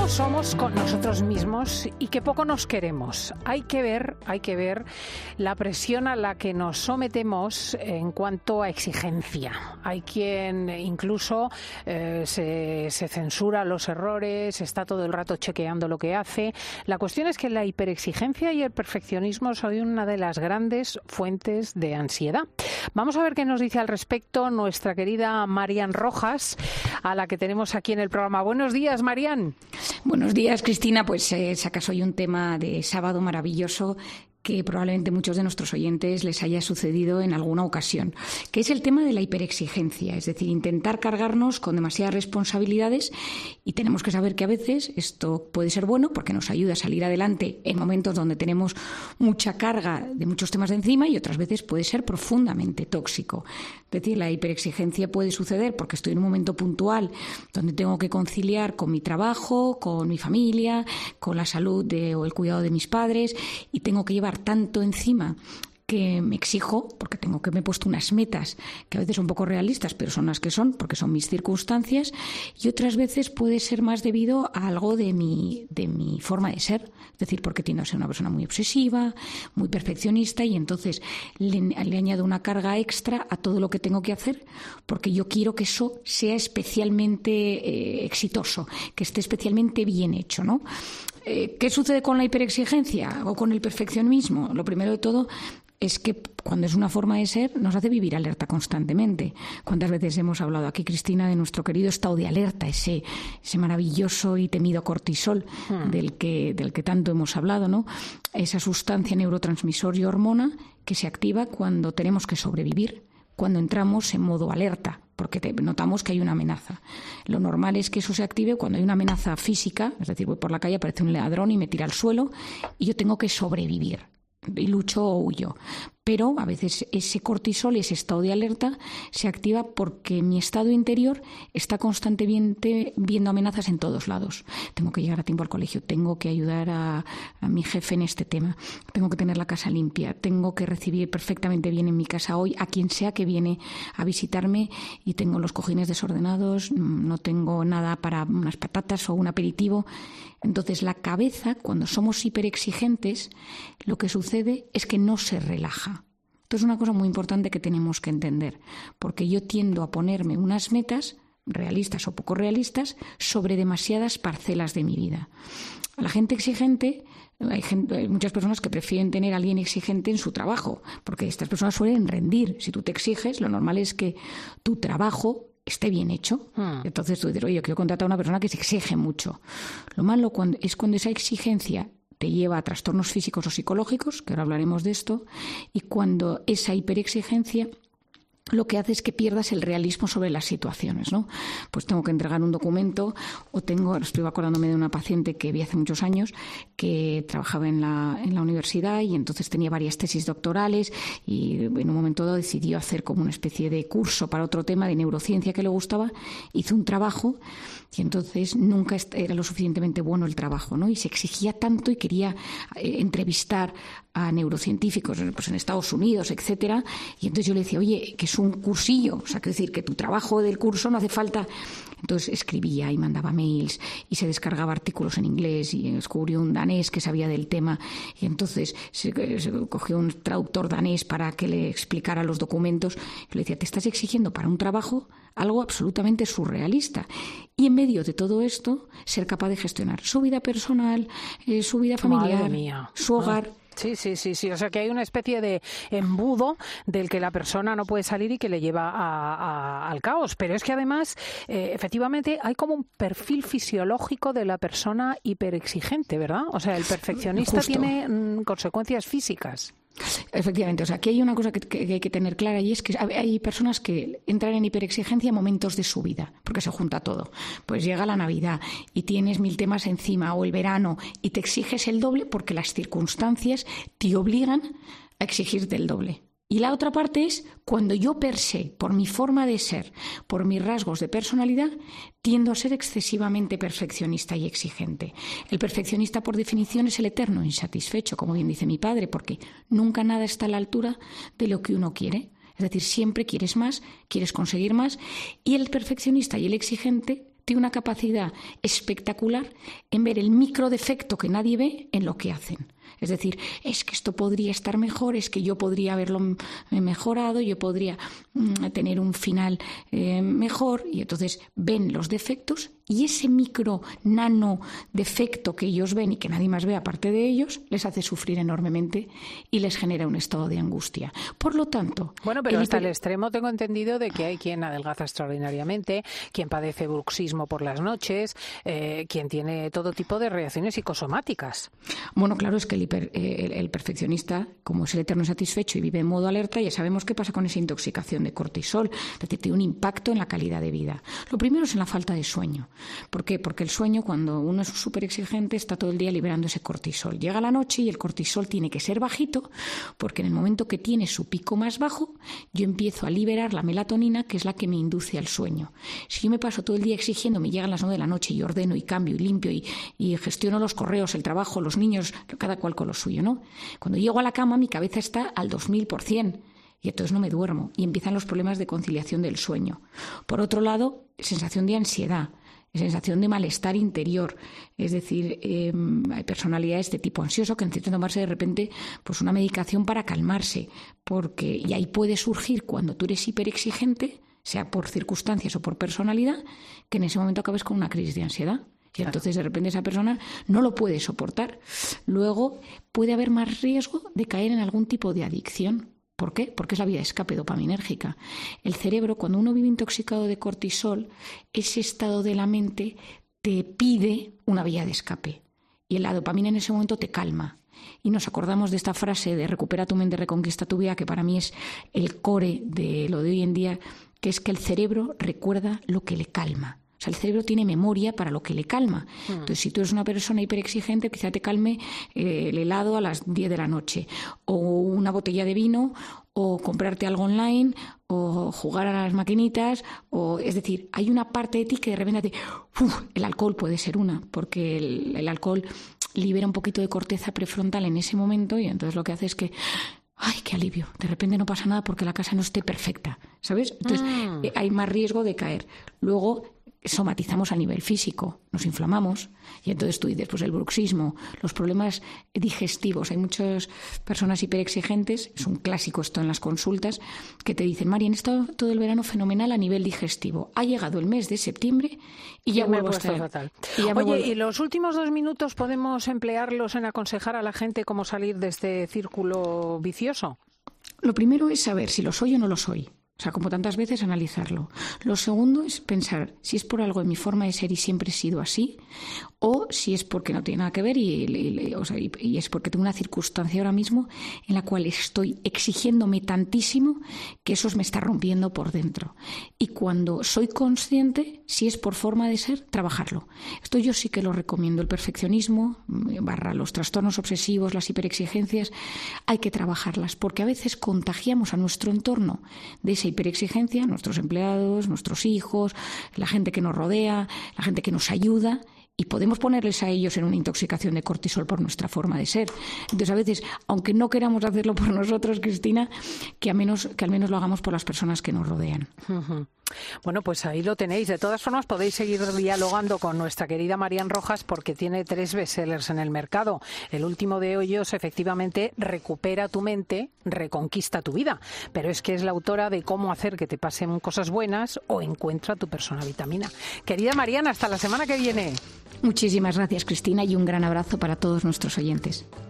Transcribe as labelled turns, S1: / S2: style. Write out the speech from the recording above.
S1: duros somos con nosotros mismos y que poco nos queremos. Hay que ver la presión a la que nos sometemos en cuanto a exigencia. Hay quien incluso se censura los errores, está todo el rato chequeando lo que hace. La cuestión es que la hiperexigencia y el perfeccionismo son una de las grandes fuentes de ansiedad. Vamos a ver qué nos dice al respecto nuestra querida Marian Rojas, a la que tenemos aquí en el programa. Buenos días, Marian.
S2: Buenos días, Cristina. Pues sacas hoy un tema de sábado maravilloso que probablemente muchos de nuestros oyentes les haya sucedido en alguna ocasión, que es el tema de la hiperexigencia, es decir, intentar cargarnos con demasiadas responsabilidades, y tenemos que saber que a veces esto puede ser bueno porque nos ayuda a salir adelante en momentos donde tenemos mucha carga de muchos temas de encima, y otras veces puede ser profundamente tóxico. Es decir, la hiperexigencia puede suceder porque estoy en un momento puntual donde tengo que conciliar con mi trabajo, con mi familia, con la salud o el cuidado de mis padres, y tengo que llevar tanto encima que me exijo, porque me he puesto unas metas que a veces son poco realistas, pero son las que son, porque son mis circunstancias, y otras veces puede ser más debido a algo de mi forma de ser, es decir, porque tiendo a ser una persona muy obsesiva, muy perfeccionista, y entonces le añado una carga extra a todo lo que tengo que hacer, porque yo quiero que eso sea especialmente exitoso, que esté especialmente bien hecho, ¿no? ¿Qué sucede con la hiperexigencia o con el perfeccionismo? Lo primero de todo es que cuando es una forma de ser nos hace vivir alerta constantemente. ¿Cuántas veces hemos hablado aquí, Cristina, de nuestro querido estado de alerta, ese maravilloso y temido cortisol del que tanto hemos hablado, ¿no? Esa sustancia neurotransmisor y hormona que se activa cuando tenemos que sobrevivir, cuando entramos en modo alerta, porque notamos que hay una amenaza. Lo normal es que eso se active cuando hay una amenaza física, es decir, voy por la calle, aparece un ladrón y me tira al suelo y yo tengo que sobrevivir, y lucho o huyo. Pero a veces ese cortisol, ese estado de alerta, se activa porque mi estado interior está constantemente viendo amenazas en todos lados. Tengo que llegar a tiempo al colegio, tengo que ayudar a mi jefe en este tema, tengo que tener la casa limpia, tengo que recibir perfectamente bien en mi casa hoy a quien sea que viene a visitarme, y tengo los cojines desordenados, no tengo nada para unas patatas o un aperitivo. Entonces la cabeza, cuando somos hiperexigentes, lo que sucede es que no se relaja. Esto es una cosa muy importante que tenemos que entender, porque yo tiendo a ponerme unas metas, realistas o poco realistas, sobre demasiadas parcelas de mi vida. La gente exigente, hay muchas personas que prefieren tener a alguien exigente en su trabajo, porque estas personas suelen rendir. Si tú te exiges, lo normal es que tu trabajo esté bien hecho. Entonces tú dices, oye, yo quiero contratar a una persona que se exige mucho. Lo malo es cuando esa exigencia te lleva a trastornos físicos o psicológicos, que ahora hablaremos de esto, y cuando esa hiperexigencia lo que hace es que pierdas el realismo sobre las situaciones, ¿no? Pues tengo que entregar un documento, estoy acordándome de una paciente que vi hace muchos años, que trabajaba en la universidad, y entonces tenía varias tesis doctorales, y en un momento dado decidió hacer como una especie de curso para otro tema de neurociencia que le gustaba. Hizo un trabajo y entonces nunca era lo suficientemente bueno el trabajo, ¿no? Y se exigía tanto y quería entrevistar a neurocientíficos pues en Estados Unidos, etcétera, y entonces yo le decía, oye, que es un cursillo, o sea, quiero decir que tu trabajo del curso no hace falta. Entonces escribía y mandaba mails y se descargaba artículos en inglés, y descubrió un danés que sabía del tema, y entonces se cogió un traductor danés para que le explicara los documentos. Yo le decía, te estás exigiendo para un trabajo algo absolutamente surrealista, y en medio de todo esto ser capaz de gestionar su vida personal, su vida familiar, su hogar.
S1: Sí. O sea, que hay una especie de embudo del que la persona no puede salir y que le lleva al caos. Pero es que además, efectivamente, hay como un perfil fisiológico de la persona hiperexigente, ¿verdad? O sea, el perfeccionista tiene consecuencias físicas.
S2: Efectivamente, o sea, aquí hay una cosa que hay que tener clara, y es que hay personas que entran en hiperexigencia en momentos de su vida, porque se junta todo. Pues llega la Navidad y tienes 1000 temas encima, o el verano, y te exiges el doble porque las circunstancias te obligan a exigirte el doble. Y la otra parte es cuando yo per se, por mi forma de ser, por mis rasgos de personalidad, tiendo a ser excesivamente perfeccionista y exigente. El perfeccionista, por definición, es el eterno insatisfecho, como bien dice mi padre, porque nunca nada está a la altura de lo que uno quiere. Es decir, siempre quieres más, quieres conseguir más, y el perfeccionista y el exigente tiene una capacidad espectacular en ver el microdefecto que nadie ve en lo que hacen. Es decir, es que esto podría estar mejor, es que yo podría haberlo mejorado, yo podría tener un final mejor, y entonces ven los defectos y ese micro nano defecto que ellos ven y que nadie más ve aparte de ellos les hace sufrir enormemente y les genera un estado de angustia. Por lo tanto...
S1: Bueno, pero hasta el extremo tengo entendido de que hay quien adelgaza extraordinariamente, quien padece bruxismo por las noches, quien tiene todo tipo de reacciones psicosomáticas.
S2: Bueno, claro, es que el perfeccionista, como es el eterno insatisfecho y vive en modo alerta, ya sabemos qué pasa con esa intoxicación de cortisol, es decir, tiene un impacto en la calidad de vida. Lo primero es en la falta de sueño. ¿Por qué? Porque el sueño, cuando uno es súper exigente, está todo el día liberando ese cortisol. Llega la noche y el cortisol tiene que ser bajito, porque en el momento que tiene su pico más bajo, yo empiezo a liberar la melatonina, que es la que me induce al sueño. Si yo me paso todo el día exigiendo, me llegan las 9 de la noche y ordeno y cambio y limpio y gestiono los correos, el trabajo, los niños, cada cual con lo suyo, ¿no? Cuando llego a la cama, mi cabeza está al 2000%. Y entonces no me duermo y empiezan los problemas de conciliación del sueño. Por otro lado, sensación de ansiedad, sensación de malestar interior. Es decir, hay personalidades de tipo ansioso que necesitan tomarse de repente pues una medicación para calmarse, y ahí puede surgir, cuando tú eres hiperexigente, sea por circunstancias o por personalidad, que en ese momento acabes con una crisis de ansiedad. Y entonces de repente esa persona no lo puede soportar. Luego puede haber más riesgo de caer en algún tipo de adicción. ¿Por qué? Porque es la vía de escape dopaminérgica. El cerebro, cuando uno vive intoxicado de cortisol, ese estado de la mente te pide una vía de escape. Y la dopamina en ese momento te calma. Y nos acordamos de esta frase de recupera tu mente, reconquista tu vida, que para mí es el core de lo de hoy en día, que es que el cerebro recuerda lo que le calma. O sea, el cerebro tiene memoria para lo que le calma. Entonces, si tú eres una persona hiperexigente, quizá te calme el helado a las 10 de la noche, o una botella de vino, o comprarte algo online, o jugar a las maquinitas, es decir, hay una parte de ti que de repente el alcohol puede ser una, porque el alcohol libera un poquito de corteza prefrontal en ese momento y entonces lo que hace es que ¡ay, qué alivio! De repente no pasa nada porque la casa no esté perfecta, ¿sabes? Entonces hay más riesgo de caer. Luego somatizamos a nivel físico, nos inflamamos y entonces tú dices, pues el bruxismo, los problemas digestivos. Hay muchas personas hiperexigentes, es un clásico esto en las consultas, que te dicen, Mari, han estado todo el verano fenomenal a nivel digestivo. Ha llegado el mes de septiembre y ya vuelvo a estar
S1: fatal. Oye, ¿y los últimos 2 minutos podemos emplearlos en aconsejar a la gente cómo salir de este círculo vicioso?
S2: Lo primero es saber si lo soy o no lo soy. O sea, como tantas veces, analizarlo. Lo segundo es pensar si es por algo en mi forma de ser y siempre he sido así, o si es porque no tiene nada que ver y es porque tengo una circunstancia ahora mismo en la cual estoy exigiéndome tantísimo que eso me está rompiendo por dentro. Y cuando soy consciente, si es por forma de ser, trabajarlo. Esto yo sí que lo recomiendo. El perfeccionismo, / los trastornos obsesivos, las hiperexigencias, hay que trabajarlas porque a veces contagiamos a nuestro entorno de esa hiperexigencia, nuestros empleados, nuestros hijos, la gente que nos rodea, la gente que nos ayuda, y podemos ponerles a ellos en una intoxicación de cortisol por nuestra forma de ser. Entonces, a veces, aunque no queramos hacerlo por nosotros, Cristina, que al menos lo hagamos por las personas que nos rodean.
S1: Uh-huh. Bueno, pues ahí lo tenéis. De todas formas, podéis seguir dialogando con nuestra querida Marian Rojas porque tiene 3 bestsellers en el mercado. El último de ellos, efectivamente, Recupera tu mente, reconquista tu vida. Pero es que es la autora de Cómo hacer que te pasen cosas buenas o Encuentra tu persona vitamina. Querida Marian, hasta la semana que viene.
S2: Muchísimas gracias, Cristina, y un gran abrazo para todos nuestros oyentes.